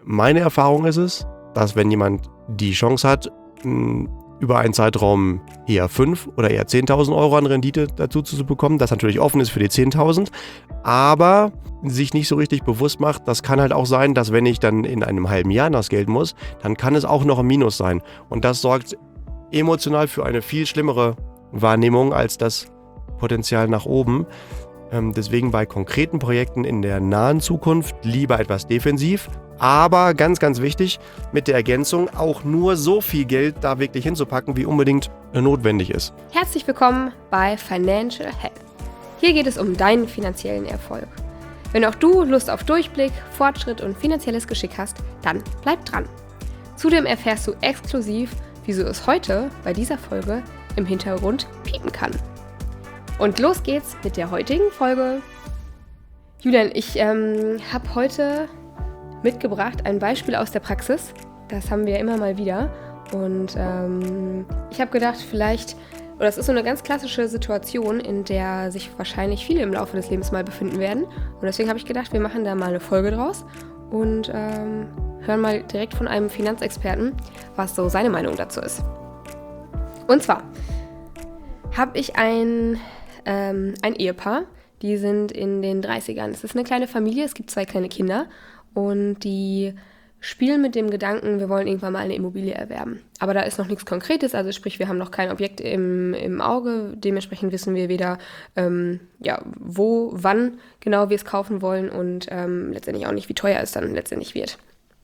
Meine Erfahrung ist es, dass wenn jemand die Chance hat, über einen Zeitraum eher 5 oder eher 10.000 Euro an Rendite dazu zu bekommen, das natürlich offen ist für die 10.000, aber sich nicht so richtig bewusst macht, das kann halt auch sein, dass wenn ich dann in einem halben Jahr das Geld muss, dann kann es auch noch ein Minus sein. Und das sorgt emotional für eine viel schlimmere Wahrnehmung als das Potenzial nach oben. Deswegen bei konkreten Projekten in der nahen Zukunft lieber etwas defensiv, aber ganz, ganz wichtig, mit der Ergänzung auch nur so viel Geld da wirklich hinzupacken, wie unbedingt notwendig ist. Herzlich willkommen bei Financial Health. Hier geht es um deinen finanziellen Erfolg. Wenn auch du Lust auf Durchblick, Fortschritt und finanzielles Geschick hast, dann bleib dran. Zudem erfährst du exklusiv, wieso es heute bei dieser Folge im Hintergrund piepen kann. Und los geht's mit der heutigen Folge. Julian, ich habe heute mitgebracht ein Beispiel aus der Praxis. Das haben wir immer mal wieder. Und ich habe gedacht, oder es ist so eine ganz klassische Situation, in der sich wahrscheinlich viele im Laufe des Lebens mal befinden werden. Und deswegen habe ich gedacht, wir machen da mal eine Folge draus und hören mal direkt von einem Finanzexperten, was so seine Meinung dazu ist. Und zwar habe ich ein Ehepaar, die sind in den 30ern. Es ist eine kleine Familie, es gibt 2 kleine Kinder und die spielen mit dem Gedanken, wir wollen irgendwann mal eine Immobilie erwerben. Aber da ist noch nichts Konkretes, also sprich, wir haben noch kein Objekt im Auge, dementsprechend wissen wir weder, wo, wann genau wir es kaufen wollen und letztendlich auch nicht, wie teuer es dann letztendlich wird.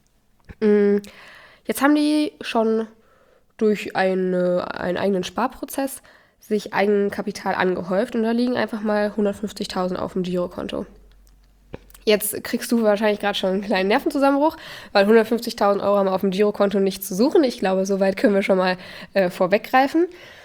Jetzt haben die schon durch einen eigenen Sparprozess sich Eigenkapital angehäuft und da liegen einfach mal 150.000 auf dem Girokonto. Jetzt kriegst du wahrscheinlich gerade schon einen kleinen Nervenzusammenbruch, weil 150.000 Euro haben auf dem Girokonto nichts zu suchen. Ich glaube, so weit können wir schon mal vorweggreifen.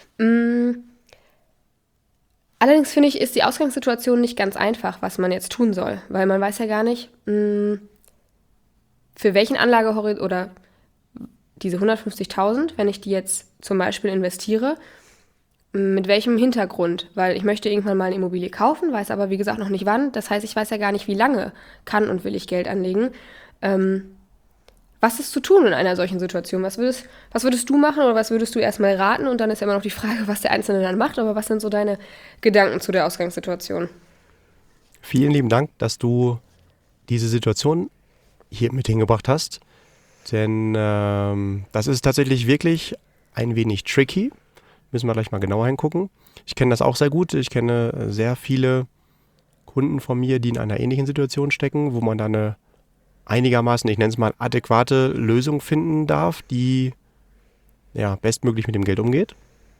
Allerdings finde ich, ist die Ausgangssituation nicht ganz einfach, was man jetzt tun soll, weil man weiß ja gar nicht, für welchen Anlagehorizont oder diese 150.000, wenn ich die jetzt zum Beispiel investiere, mit welchem Hintergrund? Weil ich möchte irgendwann mal eine Immobilie kaufen, weiß aber, wie gesagt, noch nicht wann. Das heißt, ich weiß ja gar nicht, wie lange kann und will ich Geld anlegen. Was ist zu tun in einer solchen Situation? Was würdest du machen oder was würdest du erstmal raten? Und dann ist ja immer noch die Frage, was der Einzelne dann macht. Aber was sind so deine Gedanken zu der Ausgangssituation? Vielen lieben Dank, dass du diese Situation hier mit hingebracht hast. Denn das ist tatsächlich wirklich ein wenig tricky. Müssen wir gleich mal genauer hingucken. Ich kenne das auch sehr gut. Ich kenne sehr viele Kunden von mir, die in einer ähnlichen Situation stecken, wo man da eine einigermaßen, ich nenne es mal, adäquate Lösung finden darf, die bestmöglich mit dem Geld umgeht.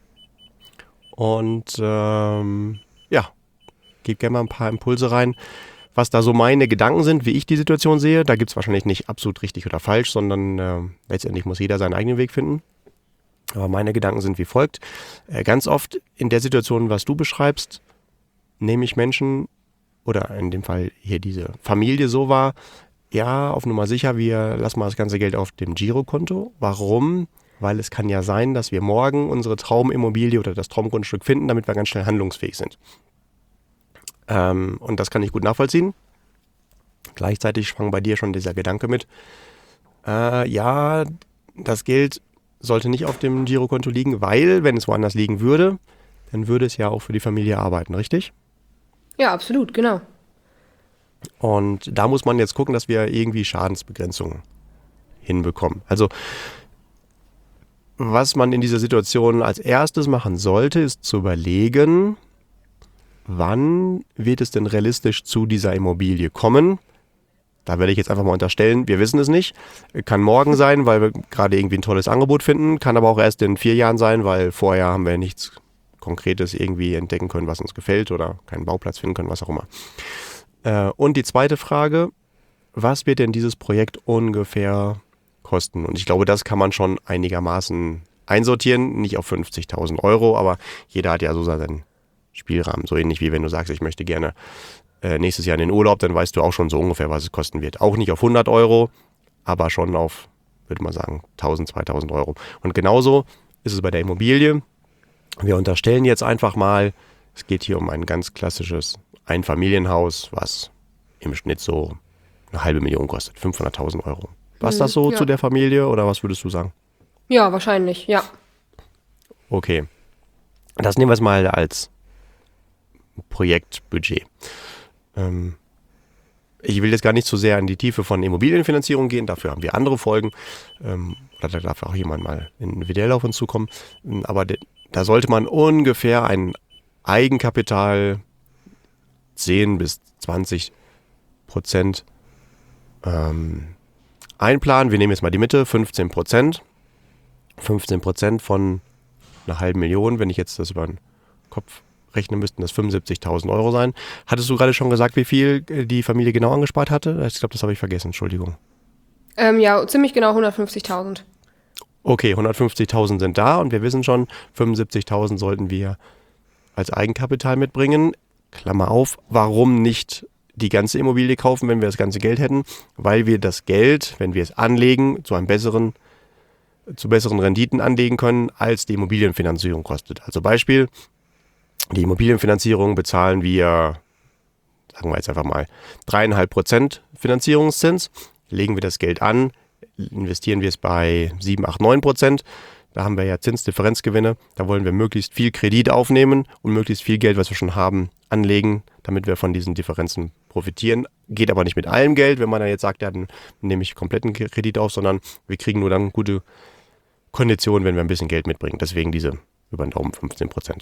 Und gebe gerne mal ein paar Impulse rein, was da so meine Gedanken sind, wie ich die Situation sehe. Da gibt es wahrscheinlich nicht absolut richtig oder falsch, sondern letztendlich muss jeder seinen eigenen Weg finden. Aber meine Gedanken sind wie folgt. Ganz oft in der Situation, was du beschreibst, nehme ich Menschen, oder in dem Fall hier diese Familie so war, ja, auf Nummer sicher, wir lassen mal das ganze Geld auf dem Girokonto. Warum? Weil es kann ja sein, dass wir morgen unsere Traumimmobilie oder das Traumgrundstück finden, damit wir ganz schnell handlungsfähig sind. Und das kann ich gut nachvollziehen. Gleichzeitig schwang bei dir schon dieser Gedanke mit, das Geld sollte nicht auf dem Girokonto liegen, weil, wenn es woanders liegen würde, dann würde es ja auch für die Familie arbeiten, richtig? Ja, absolut, genau. Und da muss man jetzt gucken, dass wir irgendwie Schadensbegrenzungen hinbekommen. Also, was man in dieser Situation als erstes machen sollte, ist zu überlegen, wann wird es denn realistisch zu dieser Immobilie kommen? Da werde ich jetzt einfach mal unterstellen, wir wissen es nicht. Kann morgen sein, weil wir gerade irgendwie ein tolles Angebot finden. Kann aber auch erst in 4 Jahren sein, weil vorher haben wir nichts Konkretes irgendwie entdecken können, was uns gefällt oder keinen Bauplatz finden können, was auch immer. Und die zweite Frage, was wird denn dieses Projekt ungefähr kosten? Und ich glaube, das kann man schon einigermaßen einsortieren. Nicht auf 50.000 Euro, aber jeder hat ja so seinen Spielrahmen. So ähnlich wie wenn du sagst, ich möchte gerne nächstes Jahr in den Urlaub, dann weißt du auch schon so ungefähr, was es kosten wird. Auch nicht auf 100 Euro, aber schon auf, würde man sagen, 1.000, 2.000 Euro. Und genauso ist es bei der Immobilie. Wir unterstellen jetzt einfach mal, es geht hier um ein ganz klassisches Einfamilienhaus, was im Schnitt so 500.000 kostet, 500.000 Euro. Passt das so ja. zu der Familie oder was würdest du sagen? Ja, wahrscheinlich, ja. Okay. Das nehmen wir es mal als Projektbudget. Ich will jetzt gar nicht so sehr in die Tiefe von Immobilienfinanzierung gehen, dafür haben wir andere Folgen. Oder da darf auch jemand mal individuell auf uns zukommen. Aber da sollte man ungefähr ein Eigenkapital 10 bis 20% einplanen. Wir nehmen jetzt mal die Mitte, 15%. 15% von einer halben Million, wenn ich jetzt das über den Kopf rechnen müssten, das 75.000 Euro sein. Hattest du gerade schon gesagt, wie viel die Familie genau angespart hatte? Ich glaube, das habe ich vergessen, Entschuldigung. Ja, ziemlich genau 150.000. Okay, 150.000 sind da und wir wissen schon, 75.000 sollten wir als Eigenkapital mitbringen. Klammer auf, warum nicht die ganze Immobilie kaufen, wenn wir das ganze Geld hätten? Weil wir das Geld, wenn wir es anlegen, zu besseren Renditen anlegen können, als die Immobilienfinanzierung kostet. Also Beispiel, die Immobilienfinanzierung bezahlen wir, sagen wir jetzt einfach mal, 3,5% Finanzierungszins. Legen wir das Geld an, investieren wir es bei 7, 8, 9%. Da haben wir ja Zinsdifferenzgewinne. Da wollen wir möglichst viel Kredit aufnehmen und möglichst viel Geld, was wir schon haben, anlegen, damit wir von diesen Differenzen profitieren. Geht aber nicht mit allem Geld, wenn man dann jetzt sagt, ja, dann nehme ich kompletten Kredit auf, sondern wir kriegen nur dann gute Konditionen, wenn wir ein bisschen Geld mitbringen. Deswegen diese über den Daumen 15%.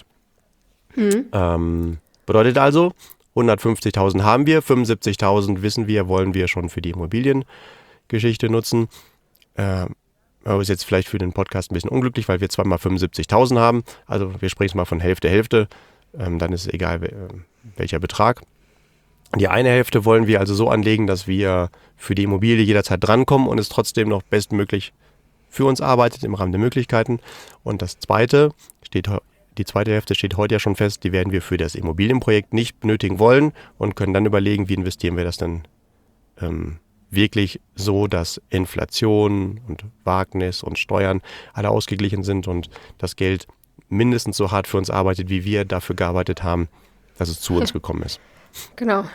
Bedeutet also, 150.000 haben wir, 75.000 wissen wir, wollen wir schon für die Immobiliengeschichte nutzen. Aber ist jetzt vielleicht für den Podcast ein bisschen unglücklich, weil wir zweimal 75.000 haben. Also wir sprechen mal von Hälfte. Dann ist es egal, welcher Betrag. Die eine Hälfte wollen wir also so anlegen, dass wir für die Immobilie jederzeit drankommen und es trotzdem noch bestmöglich für uns arbeitet im Rahmen der Möglichkeiten. Und die zweite Hälfte steht heute ja schon fest, die werden wir für das Immobilienprojekt nicht benötigen wollen und können dann überlegen, wie investieren wir das denn wirklich so, dass Inflation und Wagnis und Steuern alle ausgeglichen sind und das Geld mindestens so hart für uns arbeitet, wie wir dafür gearbeitet haben, dass es zu uns gekommen ist. Genau.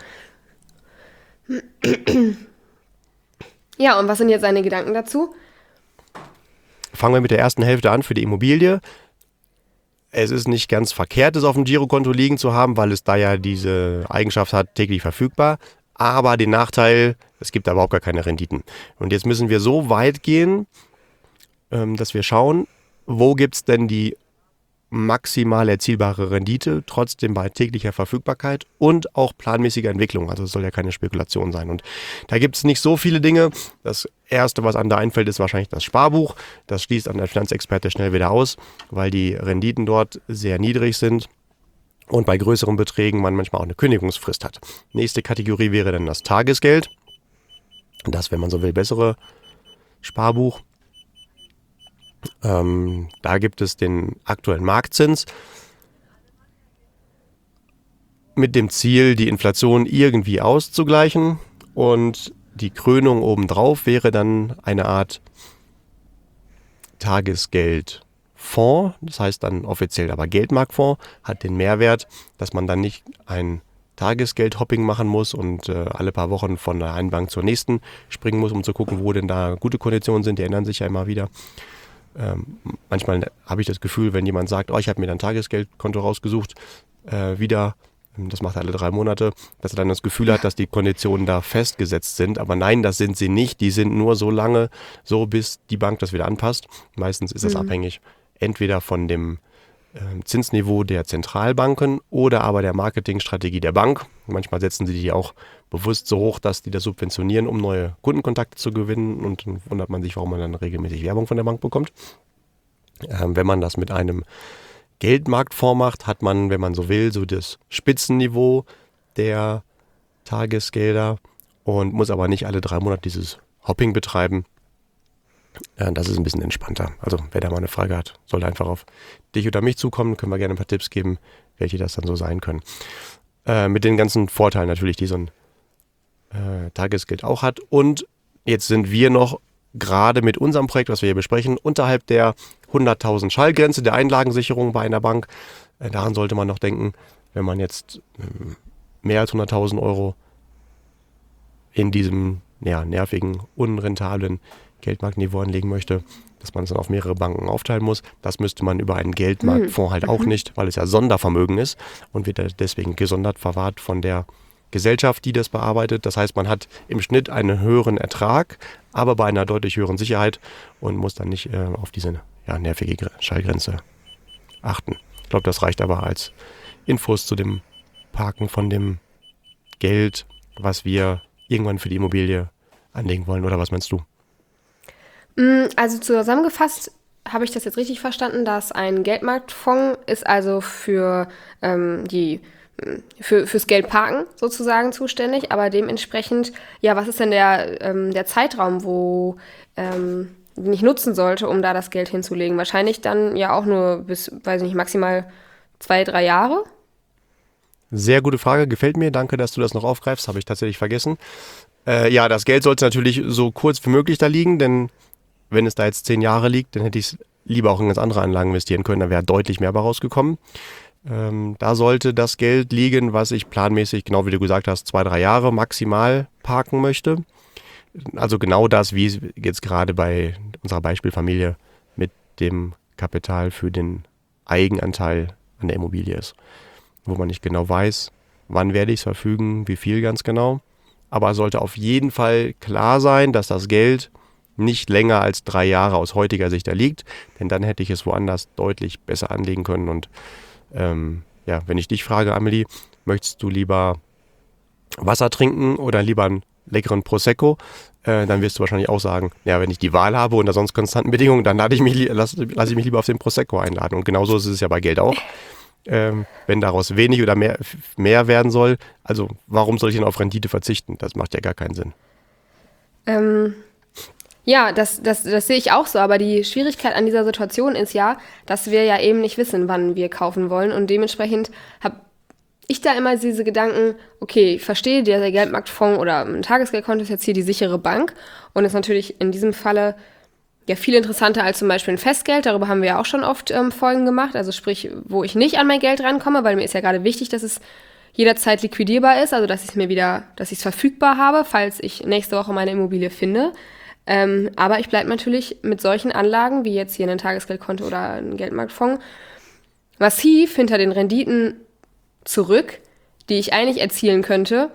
Ja, und was sind jetzt deine Gedanken dazu? Fangen wir mit der ersten Hälfte an für die Immobilie. Es ist nicht ganz verkehrt, es auf dem Girokonto liegen zu haben, weil es da ja diese Eigenschaft hat, täglich verfügbar. Aber den Nachteil, es gibt da überhaupt gar keine Renditen. Und jetzt müssen wir so weit gehen, dass wir schauen, wo gibt es denn die maximal erzielbare Rendite, trotzdem bei täglicher Verfügbarkeit und auch planmäßiger Entwicklung. Also es soll ja keine Spekulation sein. Und da gibt es nicht so viele Dinge. Das Erste, was einem da einfällt, ist wahrscheinlich das Sparbuch. Das schließt an der Finanzexperte schnell wieder aus, weil die Renditen dort sehr niedrig sind und bei größeren Beträgen man manchmal auch eine Kündigungsfrist hat. Nächste Kategorie wäre dann das Tagesgeld. Das, wenn man so will, bessere Sparbuch. Da gibt es den aktuellen Marktzins mit dem Ziel, die Inflation irgendwie auszugleichen. Und die Krönung obendrauf wäre dann eine Art Tagesgeldfonds. Das heißt dann offiziell aber Geldmarktfonds, hat den Mehrwert, dass man dann nicht ein Tagesgeldhopping machen muss und alle paar Wochen von der einen Bank zur nächsten springen muss, um zu gucken, wo denn da gute Konditionen sind. Die ändern sich ja immer wieder. Manchmal habe ich das Gefühl, wenn jemand sagt, ich habe mir ein Tagesgeldkonto rausgesucht, das macht er alle 3 Monate, dass er dann das Gefühl hat, dass die Konditionen da festgesetzt sind. Aber nein, das sind sie nicht. Die sind nur so lange, bis die Bank das wieder anpasst. Meistens ist das abhängig entweder von dem Zinsniveau der Zentralbanken oder aber der Marketingstrategie der Bank. Manchmal setzen sie die auch bewusst so hoch, dass die das subventionieren, um neue Kundenkontakte zu gewinnen, und dann wundert man sich, warum man dann regelmäßig Werbung von der Bank bekommt. Wenn man das mit einem Geldmarktfonds macht, hat man, wenn man so will, so das Spitzenniveau der Tagesgelder und muss aber nicht alle 3 Monate dieses Hopping betreiben. Das ist ein bisschen entspannter. Also wer da mal eine Frage hat, sollte einfach auf dich oder mich zukommen. Können wir gerne ein paar Tipps geben, welche das dann so sein können. Mit den ganzen Vorteilen natürlich, die so ein Tagesgeld auch hat. Und jetzt sind wir noch gerade mit unserem Projekt, was wir hier besprechen, unterhalb der 100.000 Schallgrenze der Einlagensicherung bei einer Bank. Daran sollte man noch denken, wenn man jetzt mehr als 100.000 Euro in diesem nervigen, unrentablen Geldmarktniveau anlegen möchte, dass man es dann auf mehrere Banken aufteilen muss. Das müsste man über einen Geldmarktfonds halt auch nicht, weil es ja Sondervermögen ist und wird deswegen gesondert verwahrt von der Gesellschaft, die das bearbeitet. Das heißt, man hat im Schnitt einen höheren Ertrag, aber bei einer deutlich höheren Sicherheit und muss dann nicht auf diese nervige Schallgrenze achten. Ich glaube, das reicht aber als Infos zu dem Parken von dem Geld, was wir irgendwann für die Immobilie anlegen wollen. Oder was meinst du? Also zusammengefasst habe ich das jetzt richtig verstanden, dass ein Geldmarktfonds ist also fürs Geldparken sozusagen zuständig, aber dementsprechend, was ist denn der Zeitraum, wo den ich nutzen sollte, um da das Geld hinzulegen? Wahrscheinlich dann ja auch nur bis, weiß ich nicht, maximal 2-3 Jahre? Sehr gute Frage, gefällt mir. Danke, dass du das noch aufgreifst, habe ich tatsächlich vergessen. Das Geld sollte natürlich so kurz wie möglich da liegen, denn wenn es da jetzt 10 Jahre liegt, dann hätte ich es lieber auch in ganz andere Anlagen investieren können, da wäre deutlich mehr bei rausgekommen. Da sollte das Geld liegen, was ich planmäßig, genau wie du gesagt hast, 2-3 Jahre maximal parken möchte. Also genau das, wie es jetzt gerade bei unserer Beispielfamilie mit dem Kapital für den Eigenanteil an der Immobilie ist. Wo man nicht genau weiß, wann werde ich es verfügen, wie viel ganz genau. Aber es sollte auf jeden Fall klar sein, dass das Geld nicht länger als 3 Jahre aus heutiger Sicht da liegt, denn dann hätte ich es woanders deutlich besser anlegen können. Und wenn ich dich frage, Amelie, möchtest du lieber Wasser trinken oder lieber einen leckeren Prosecco, dann wirst du wahrscheinlich auch sagen, wenn ich die Wahl habe unter sonst konstanten Bedingungen, dann lasse ich mich lieber auf den Prosecco einladen. Und genauso ist es ja bei Geld auch. Wenn daraus wenig oder mehr werden soll, also warum soll ich denn auf Rendite verzichten? Das macht ja gar keinen Sinn. Das sehe ich auch so, aber die Schwierigkeit an dieser Situation ist ja, dass wir ja eben nicht wissen, wann wir kaufen wollen und dementsprechend habe ich da immer diese Gedanken, okay, ich verstehe, der Geldmarktfonds oder ein Tagesgeldkonto ist jetzt hier die sichere Bank und ist natürlich in diesem Falle ja viel interessanter als zum Beispiel ein Festgeld. Darüber haben wir ja auch schon oft Folgen gemacht, also sprich, wo ich nicht an mein Geld rankomme, weil mir ist ja gerade wichtig, dass es jederzeit liquidierbar ist, also dass ich es verfügbar habe, falls ich nächste Woche meine Immobilie finde. Aber ich bleibe natürlich mit solchen Anlagen, wie jetzt hier ein Tagesgeldkonto oder ein Geldmarktfonds, massiv hinter den Renditen zurück, die ich eigentlich erzielen könnte,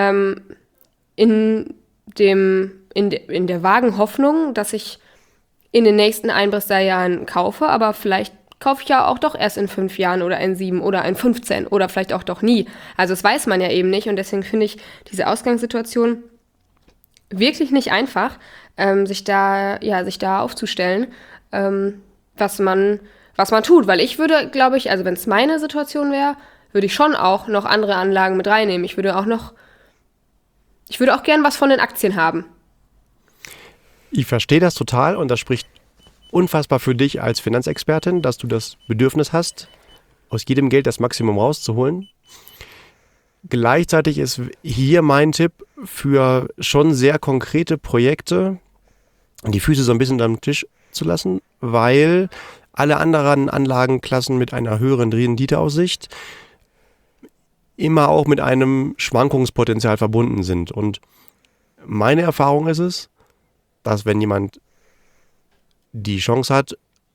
in der vagen Hoffnung, dass ich in den nächsten 1 bis 3 Jahren kaufe, aber vielleicht kaufe ich ja auch doch erst in 5 Jahren oder in 7 oder in 15 oder vielleicht auch doch nie. Also das weiß man ja eben nicht und deswegen finde ich diese Ausgangssituation wirklich nicht einfach, sich da aufzustellen, was man tut. Weil ich würde, glaube ich, also wenn es meine Situation wäre, würde ich schon auch noch andere Anlagen mit reinnehmen. Ich würde auch gern was von den Aktien haben. Ich verstehe das total und das spricht unfassbar für dich als Finanzexpertin, dass du das Bedürfnis hast, aus jedem Geld das Maximum rauszuholen. Gleichzeitig ist hier mein Tipp für schon sehr konkrete Projekte, die Füße so ein bisschen am Tisch zu lassen, weil alle anderen Anlagenklassen mit einer höheren Renditeaussicht immer auch mit einem Schwankungspotenzial verbunden sind. Und meine Erfahrung ist es, dass wenn jemand die Chance hat,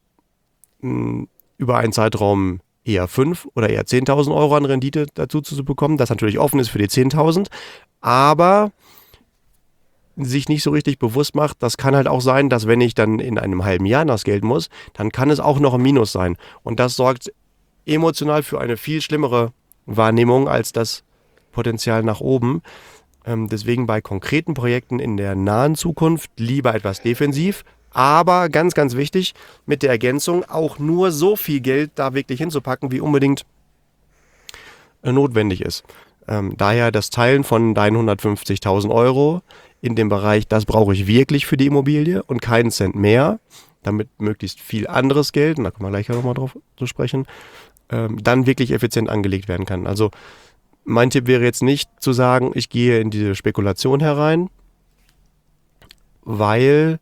über einen Zeitraum eher 5 oder eher 10.000 Euro an Rendite dazu zu bekommen, das natürlich offen ist für die 10.000, aber sich nicht so richtig bewusst macht, das kann halt auch sein, dass wenn ich dann in einem halben Jahr das Geld muss, dann kann es auch noch ein Minus sein. Und das sorgt emotional für eine viel schlimmere Wahrnehmung als das Potenzial nach oben. Deswegen bei konkreten Projekten in der nahen Zukunft lieber etwas defensiv, aber ganz, ganz wichtig, mit der Ergänzung auch nur so viel Geld da wirklich hinzupacken, wie unbedingt notwendig ist. Daher das Teilen von deinen 150.000 Euro in dem Bereich, das brauche ich wirklich für die Immobilie und keinen Cent mehr, damit möglichst viel anderes Geld, und da kommen wir gleich nochmal drauf zu sprechen, dann wirklich effizient angelegt werden kann. Also mein Tipp wäre jetzt nicht zu sagen, ich gehe in diese Spekulation herein, weil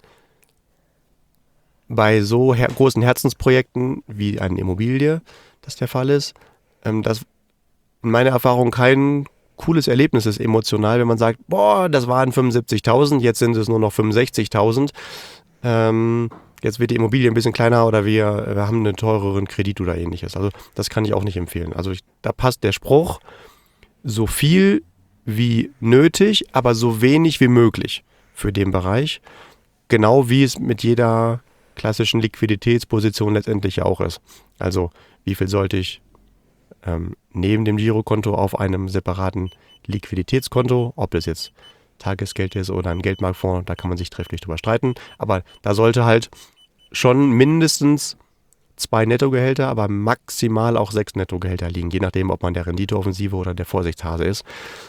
bei so großen Herzensprojekten wie eine Immobilie das der Fall ist, das in meiner Erfahrung kein cooles Erlebnis ist emotional, wenn man sagt, boah, das waren 75.000, jetzt sind es nur noch 65.000. Jetzt wird die Immobilie ein bisschen kleiner oder wir haben einen teureren Kredit oder ähnliches. Also das kann ich auch nicht empfehlen. Also da passt der Spruch, so viel wie nötig, aber so wenig wie möglich für den Bereich. Genau wie es mit jeder klassischen Liquiditätsposition letztendlich ja auch ist. Also wie viel sollte ich neben dem Girokonto auf einem separaten Liquiditätskonto, ob das jetzt Tagesgeld ist oder ein Geldmarktfonds, da kann man sich trefflich drüber streiten. Aber da sollte halt schon mindestens 2 Nettogehälter, aber maximal auch 6 Nettogehälter liegen, je nachdem, ob man der Renditeoffensive oder der Vorsichtshase ist.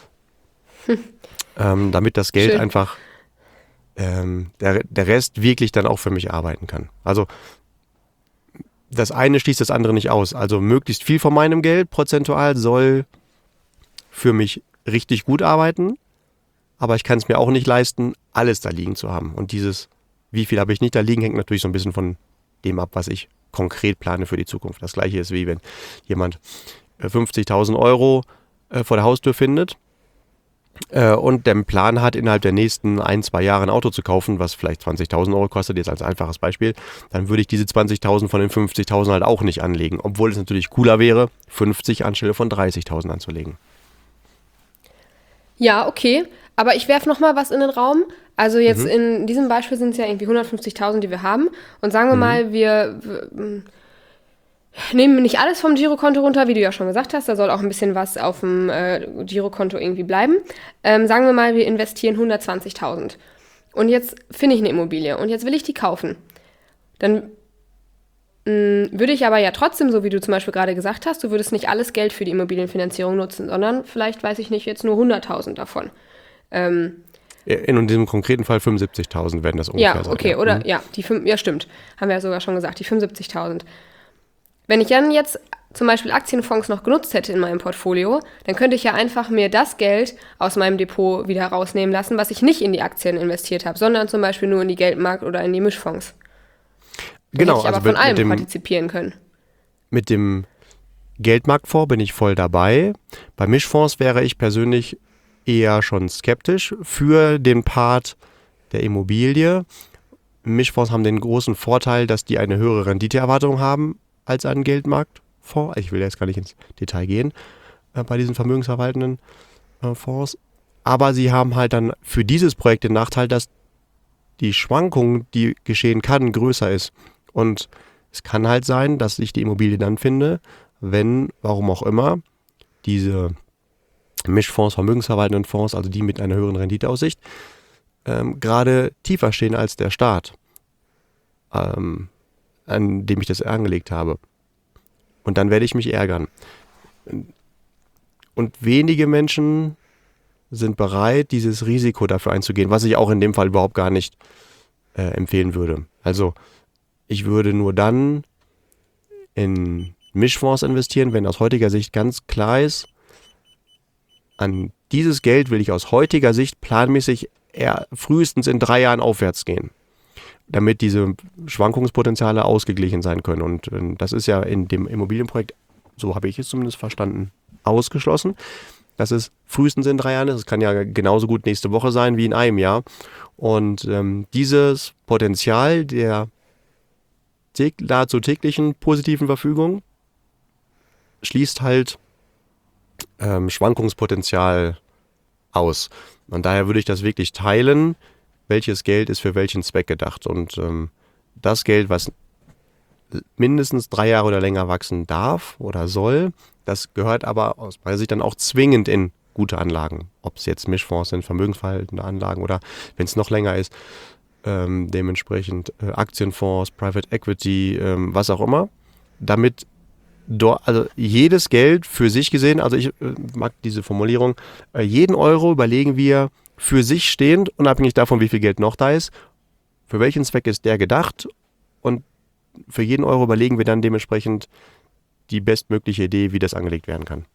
Damit das Geld Schön. einfach, der Rest wirklich dann auch für mich arbeiten kann. Also das eine schließt das andere nicht aus. Also möglichst viel von meinem Geld prozentual soll für mich richtig gut arbeiten, aber ich kann es mir auch nicht leisten, alles da liegen zu haben. Und dieses, wie viel habe ich nicht da liegen, hängt natürlich so ein bisschen von dem ab, was ich konkret plane für die Zukunft. Das gleiche ist wie wenn jemand 50.000 Euro vor der Haustür findet und den Plan hat, innerhalb der nächsten 1-2 Jahre ein Auto zu kaufen, was vielleicht 20.000 Euro kostet, jetzt als einfaches Beispiel, dann würde ich diese 20.000 von den 50.000 halt auch nicht anlegen. Obwohl es natürlich cooler wäre, 50 anstelle von 30.000 anzulegen. Ja, okay. Aber ich werfe nochmal was in den Raum. Also jetzt in diesem Beispiel sind es ja irgendwie 150.000, die wir haben. Und sagen wir mal, wir nehmen nicht alles vom Girokonto runter, wie du ja schon gesagt hast. Da soll auch ein bisschen was auf dem Girokonto irgendwie bleiben. Sagen wir mal, wir investieren 120.000. Und jetzt finde ich eine Immobilie und jetzt will ich die kaufen. Dann würde ich aber ja trotzdem, so wie du zum Beispiel gerade gesagt hast, du würdest nicht alles Geld für die Immobilienfinanzierung nutzen, sondern vielleicht, weiß ich nicht, jetzt nur 100.000 davon. In diesem konkreten Fall 75.000 werden das ungefähr Ja, sein. okay, oder ja, ja, stimmt. Haben wir ja sogar schon gesagt, die 75.000. Wenn ich dann jetzt zum Beispiel Aktienfonds noch genutzt hätte in meinem Portfolio, dann könnte ich ja einfach mir das Geld aus meinem Depot wieder rausnehmen lassen, was ich nicht in die Aktien investiert habe, sondern zum Beispiel nur in die Geldmarkt- oder in die Mischfonds. Genau, hätte ich aber von allem partizipieren können. Mit dem Geldmarktfonds bin ich voll dabei. Bei Mischfonds wäre ich persönlich eher schon skeptisch für den Part der Immobilie. Mischfonds haben den großen Vorteil, dass die eine höhere Renditeerwartung haben als ein Geldmarktfonds. Ich will jetzt gar nicht ins Detail gehen bei diesen vermögensverwaltenden Fonds. Aber sie haben halt dann für dieses Projekt den Nachteil, dass die Schwankung, die geschehen kann, größer ist. Und es kann halt sein, dass ich die Immobilie dann finde, wenn, warum auch immer, diese Mischfonds, vermögensverwaltenden Fonds, also die mit einer höheren Renditeaussicht, gerade tiefer stehen als der Start, an dem ich das angelegt habe. Und dann werde ich mich ärgern. Und wenige Menschen sind bereit, dieses Risiko dafür einzugehen, was ich auch in dem Fall überhaupt gar nicht empfehlen würde. Also ich würde nur dann in Mischfonds investieren, wenn aus heutiger Sicht ganz klar ist, an dieses Geld will ich aus heutiger Sicht planmäßig eher frühestens in 3 Jahren aufwärts gehen, damit diese Schwankungspotenziale ausgeglichen sein können. Und das ist ja in dem Immobilienprojekt, so habe ich es zumindest verstanden, ausgeschlossen, dass es frühestens in 3 Jahren ist. Es kann ja genauso gut nächste Woche sein wie in einem Jahr. Und dieses Potenzial der nahezu täglichen positiven Verfügung schließt halt Schwankungspotenzial aus. Und daher würde ich das wirklich teilen, welches Geld ist für welchen Zweck gedacht. Und das Geld, was mindestens 3 Jahre oder länger wachsen darf oder soll, das gehört aber aus meiner Sicht dann auch zwingend in gute Anlagen. Ob es jetzt Mischfonds sind, vermögensverwaltende Anlagen oder, wenn es noch länger ist, dementsprechend Aktienfonds, Private Equity, was auch immer. Damit also jedes Geld für sich gesehen, also ich mag diese Formulierung, jeden Euro überlegen wir für sich stehend, unabhängig davon, wie viel Geld noch da ist, für welchen Zweck ist der gedacht, und für jeden Euro überlegen wir dann dementsprechend die bestmögliche Idee, wie das angelegt werden kann.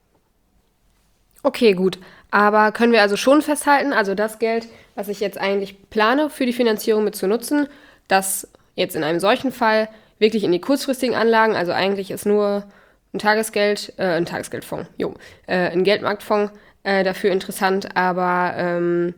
Okay, gut. Aber können wir also schon festhalten, also das Geld, was ich jetzt eigentlich plane, für die Finanzierung mit zu nutzen, das jetzt in einem solchen Fall wirklich in die kurzfristigen Anlagen, also eigentlich ist nur ein Tagesgeldfonds, ein Geldmarktfonds dafür interessant, aber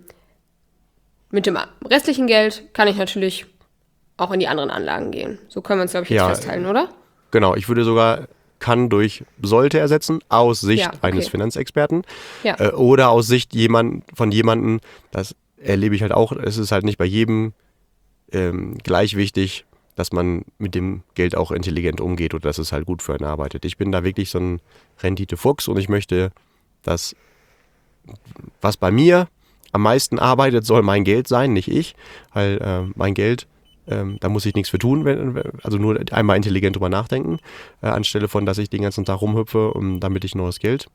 mit dem restlichen Geld kann ich natürlich auch in die anderen Anlagen gehen. So können wir uns, glaube ich, jetzt festhalten, oder? Genau, ich würde sogar kann durch sollte ersetzen, aus Sicht eines Finanzexperten oder aus Sicht von jemandem, das erlebe ich halt auch, es ist halt nicht bei jedem gleich wichtig, dass man mit dem Geld auch intelligent umgeht oder dass es halt gut für einen arbeitet. Ich bin da wirklich so ein Rendite-Fuchs und ich möchte, dass was bei mir am meisten arbeitet, soll mein Geld sein, nicht ich, weil mein Geld, da muss ich nichts für tun, also nur einmal intelligent drüber nachdenken, anstelle von, dass ich den ganzen Tag rumhüpfe, damit ich neues Geld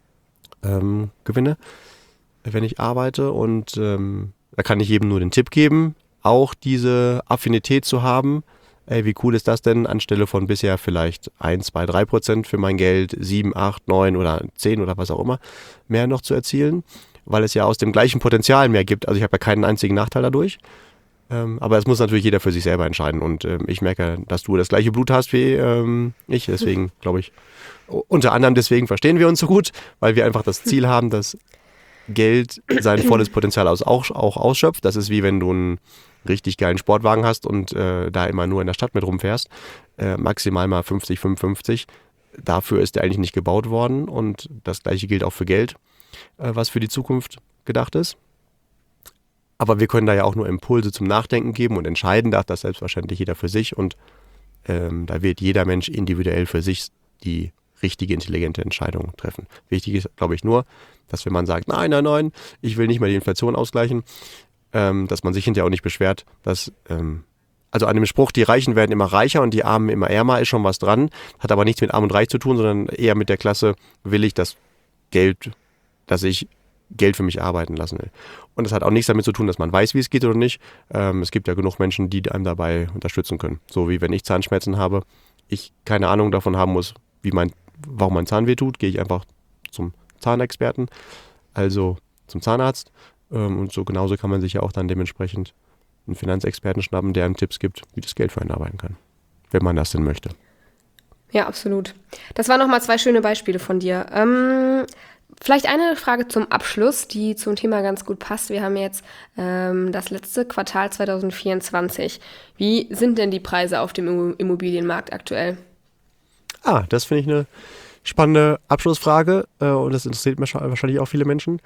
gewinne, wenn ich arbeite. Und da kann ich jedem nur den Tipp geben, auch diese Affinität zu haben. Ey, wie cool ist das denn, anstelle von bisher vielleicht 1, 2, 3% für mein Geld, 7, 8, 9 oder 10 oder was auch immer, mehr noch zu erzielen, weil es ja aus dem gleichen Potenzial mehr gibt. Also ich habe ja keinen einzigen Nachteil dadurch. Aber es muss natürlich jeder für sich selber entscheiden. Und ich merke, dass du das gleiche Blut hast wie ich. Deswegen glaube ich, unter anderem deswegen verstehen wir uns so gut, weil wir einfach das Ziel haben, dass Geld sein volles Potenzial auch ausschöpft. Das ist wie wenn du einen richtig geilen Sportwagen hast und da immer nur in der Stadt mit rumfährst. Maximal mal 50, 55. Dafür ist der eigentlich nicht gebaut worden. Und das gleiche gilt auch für Geld, was für die Zukunft gedacht ist. Aber wir können da ja auch nur Impulse zum Nachdenken geben und entscheiden darf das selbstverständlich jeder für sich. Und da wird jeder Mensch individuell für sich die richtige, intelligente Entscheidung treffen. Wichtig ist, glaube ich, nur, dass wenn man sagt, nein, ich will nicht mehr die Inflation ausgleichen, dass man sich hinterher auch nicht beschwert, dass, also an dem Spruch, die Reichen werden immer reicher und die Armen immer ärmer, ist schon was dran, hat aber nichts mit Arm und Reich zu tun, sondern eher mit der Klasse, will ich das Geld, dass ich Geld für mich arbeiten lassen will. Und das hat auch nichts damit zu tun, dass man weiß, wie es geht oder nicht. Es gibt ja genug Menschen, die einem dabei unterstützen können. So wie wenn ich Zahnschmerzen habe, ich keine Ahnung davon haben muss, warum mein Zahn weh tut, gehe ich einfach zum Zahnexperten, also zum Zahnarzt. Und so genauso kann man sich ja auch dann dementsprechend einen Finanzexperten schnappen, der einem Tipps gibt, wie das Geld für einen arbeiten kann, wenn man das denn möchte. Ja, absolut. Das waren nochmal 2 schöne Beispiele von dir. Vielleicht eine Frage zum Abschluss, die zum Thema ganz gut passt. Wir haben jetzt das letzte Quartal 2024. Wie sind denn die Preise auf dem Immobilienmarkt aktuell? Das finde ich eine spannende Abschlussfrage und das interessiert wahrscheinlich auch viele Menschen.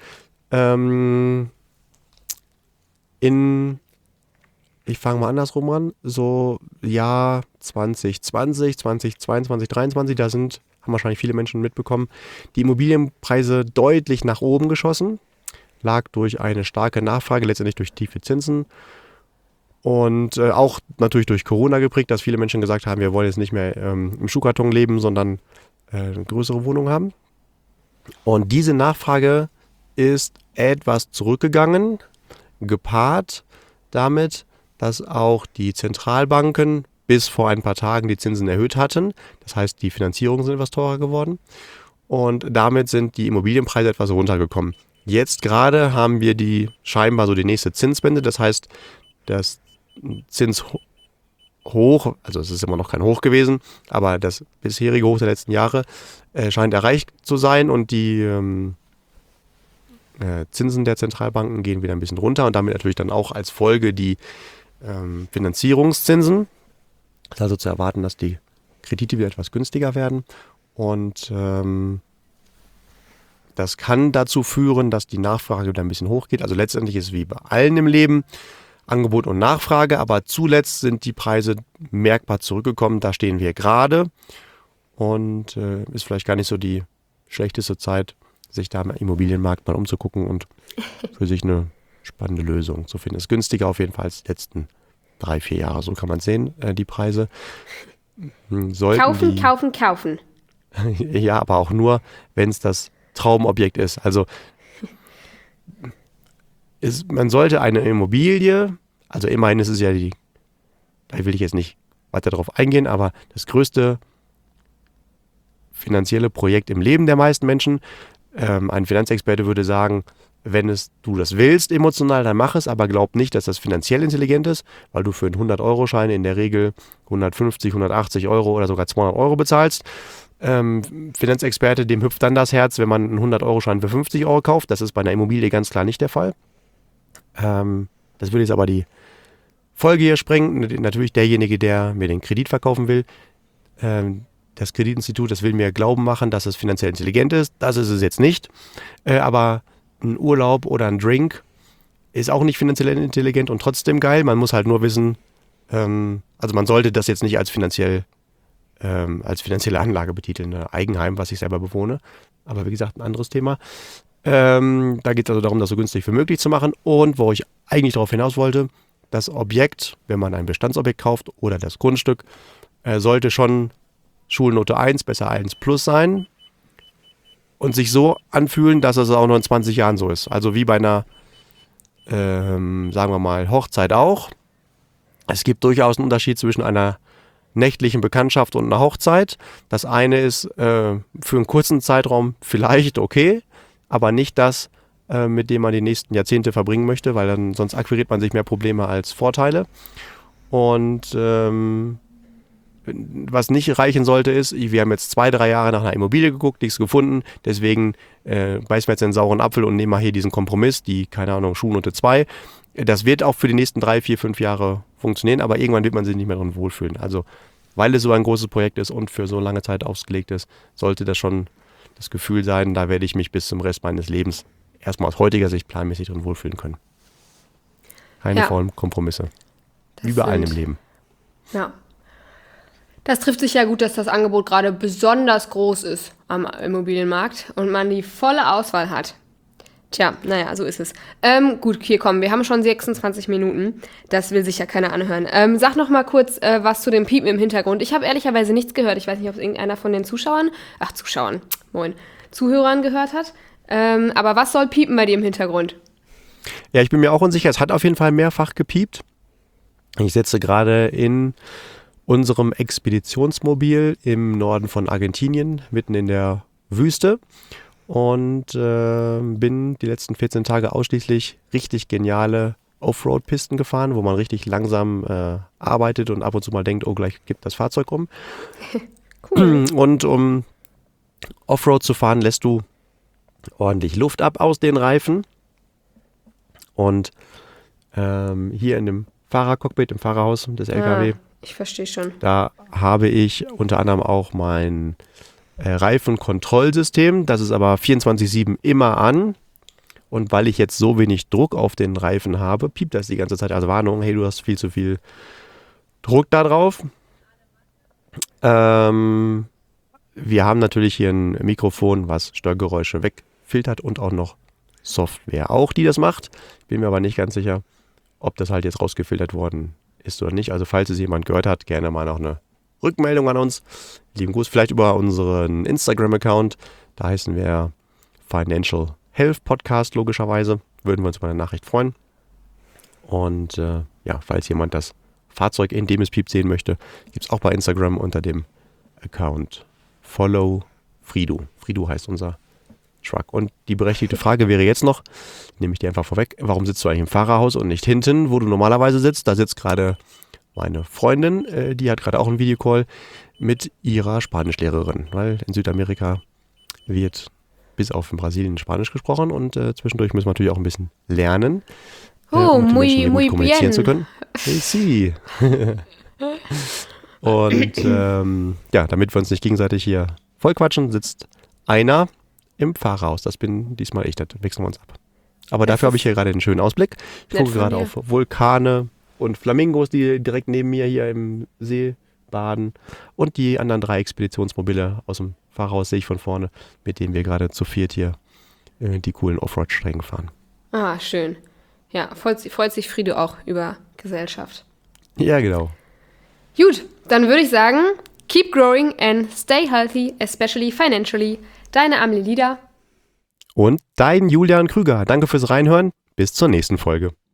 Ich fange mal andersrum an, so Jahr 2020, 2022, 2023, haben wahrscheinlich viele Menschen mitbekommen, die Immobilienpreise deutlich nach oben geschossen, lag durch eine starke Nachfrage, letztendlich durch tiefe Zinsen und auch natürlich durch Corona geprägt, dass viele Menschen gesagt haben, wir wollen jetzt nicht mehr im Schuhkarton leben, sondern eine größere Wohnung haben. Und diese Nachfrage ist etwas zurückgegangen, gepaart damit, dass auch die Zentralbanken bis vor ein paar Tagen die Zinsen erhöht hatten. Das heißt, die Finanzierungen sind etwas teurer geworden und damit sind die Immobilienpreise etwas runtergekommen. Jetzt gerade haben wir scheinbar so die nächste Zinswende, das heißt, das Zinshoch, also es ist immer noch kein Hoch gewesen, aber das bisherige Hoch der letzten Jahre scheint erreicht zu sein und die Zinsen der Zentralbanken gehen wieder ein bisschen runter und damit natürlich dann auch als Folge die Finanzierungszinsen. Es ist also zu erwarten, dass die Kredite wieder etwas günstiger werden und das kann dazu führen, dass die Nachfrage wieder ein bisschen hochgeht. Also letztendlich ist es wie bei allen im Leben Angebot und Nachfrage, aber zuletzt sind die Preise merkbar zurückgekommen. Da stehen wir gerade und ist vielleicht gar nicht so die schlechteste Zeit, sich da im Immobilienmarkt mal umzugucken und für sich eine spannende Lösung zu finden. Ist günstiger auf jeden Fall als die letzten 3-4 Jahre. So kann man sehen, die Preise. Kaufen. Ja, aber auch nur, wenn es das Traumobjekt ist. Also man sollte eine Immobilie, also immerhin ist es ja da will ich jetzt nicht weiter drauf eingehen, aber das größte finanzielle Projekt im Leben der meisten Menschen. Ein Finanzexperte würde sagen, wenn du das willst emotional, dann mach es, aber glaub nicht, dass das finanziell intelligent ist, weil du für einen 100-Euro-Schein in der Regel 150, 180 Euro oder sogar 200 Euro bezahlst. Finanzexperte, dem hüpft dann das Herz, wenn man einen 100-Euro-Schein für 50 Euro kauft. Das ist bei einer Immobilie ganz klar nicht der Fall. Das will jetzt aber die Folge hier sprengen. Natürlich derjenige, der mir den Kredit verkaufen will. Das Kreditinstitut, das will mir glauben machen, dass es finanziell intelligent ist. Das ist es jetzt nicht. Aber ein Urlaub oder ein Drink ist auch nicht finanziell intelligent und trotzdem geil. Man muss halt nur wissen, also man sollte das jetzt nicht als finanzielle Anlage betiteln. Eigenheim, was ich selber bewohne. Aber wie gesagt, ein anderes Thema. Da geht es also darum, das so günstig wie möglich zu machen. Und wo ich eigentlich darauf hinaus wollte, das Objekt, wenn man ein Bestandsobjekt kauft oder das Grundstück, sollte schon Schulnote 1, besser 1 plus sein und sich so anfühlen, dass es auch noch in 20 Jahren so ist. Also wie bei einer, sagen wir mal, Hochzeit auch. Es gibt durchaus einen Unterschied zwischen einer nächtlichen Bekanntschaft und einer Hochzeit. Das eine ist für einen kurzen Zeitraum vielleicht okay, aber nicht das, mit dem man die nächsten Jahrzehnte verbringen möchte, weil dann sonst akquiriert man sich mehr Probleme als Vorteile. Und was nicht reichen sollte ist, wir haben jetzt 2-3 Jahre nach einer Immobilie geguckt, nichts gefunden, deswegen beißen wir jetzt den sauren Apfel und nehmen mal hier diesen Kompromiss, die, keine Ahnung, Schulnote 2. Das wird auch für die nächsten 3, 4, 5 Jahre funktionieren, aber irgendwann wird man sich nicht mehr drin wohlfühlen. Also, weil es so ein großes Projekt ist und für so lange Zeit ausgelegt ist, sollte das schon das Gefühl sein, da werde ich mich bis zum Rest meines Lebens erstmal aus heutiger Sicht planmäßig drin wohlfühlen können. Keine faulen Kompromisse. Überall im Leben. Ja. Das trifft sich ja gut, dass das Angebot gerade besonders groß ist am Immobilienmarkt und man die volle Auswahl hat. Tja, naja, so ist es. Gut, hier kommen. Wir haben schon 26 Minuten. Das will sich ja keiner anhören. Sag noch mal kurz was zu dem Piepen im Hintergrund. Ich habe ehrlicherweise nichts gehört. Ich weiß nicht, ob es irgendeiner von den Zuhörern gehört hat. Aber was soll piepen bei dir im Hintergrund? Ja, ich bin mir auch unsicher. Es hat auf jeden Fall mehrfach gepiept. Ich sitze gerade in unserem Expeditionsmobil im Norden von Argentinien, mitten in der Wüste. Und bin die letzten 14 Tage ausschließlich richtig geniale Offroad-Pisten gefahren, wo man richtig langsam arbeitet und ab und zu mal denkt, oh, gleich gibt das Fahrzeug rum. Cool. Und um Offroad zu fahren, lässt du ordentlich Luft ab aus den Reifen. Und hier in dem Fahrercockpit, im Fahrerhaus des LKW, ich verstehe schon. Da habe ich unter anderem auch mein Reifenkontrollsystem. Das ist aber 24/7 immer an. Und weil ich jetzt so wenig Druck auf den Reifen habe, piept das die ganze Zeit als Warnung. Hey, du hast viel zu viel Druck da drauf. Wir haben natürlich hier ein Mikrofon, was Störgeräusche wegfiltert und auch noch Software auch, die das macht. Bin mir aber nicht ganz sicher, ob das halt jetzt rausgefiltert worden ist oder nicht. Also falls es jemand gehört hat, gerne mal noch eine Rückmeldung an uns. Lieben Gruß, vielleicht über unseren Instagram-Account. Da heißen wir Financial Health Podcast, logischerweise. Würden wir uns über eine Nachricht freuen. Und falls jemand das Fahrzeug, in dem es piept, sehen möchte, gibt es auch bei Instagram unter dem Account Follow Fridu. Fridu heißt unser Truck. Und die berechtigte Frage wäre jetzt noch, nehme ich dir einfach vorweg, warum sitzt du eigentlich im Fahrerhaus und nicht hinten, wo du normalerweise sitzt? Da sitzt gerade meine Freundin, die hat gerade auch einen Videocall mit ihrer Spanischlehrerin, weil in Südamerika wird bis auf in Brasilien Spanisch gesprochen und zwischendurch müssen wir natürlich auch ein bisschen lernen, um mit den Menschen gut kommunizieren zu können. Sí. Und damit wir uns nicht gegenseitig hier vollquatschen, sitzt einer im Fahrerhaus. Das bin diesmal ich, das wechseln wir uns ab. Aber dafür habe ich hier gerade einen schönen Ausblick. Ich gucke gerade auf Vulkane und Flamingos, die direkt neben mir hier im See baden. Und die anderen 3 Expeditionsmobile aus dem Fahrerhaus sehe ich von vorne, mit denen wir gerade zu viert hier die coolen Offroad-Strecken fahren. Ah, schön. Ja, freut sich Frido auch über Gesellschaft. Ja, genau. Gut, dann würde ich sagen, keep growing and stay healthy, especially financially. Deine Amelie Lieder. Und dein Julian Krüger. Danke fürs Reinhören. Bis zur nächsten Folge.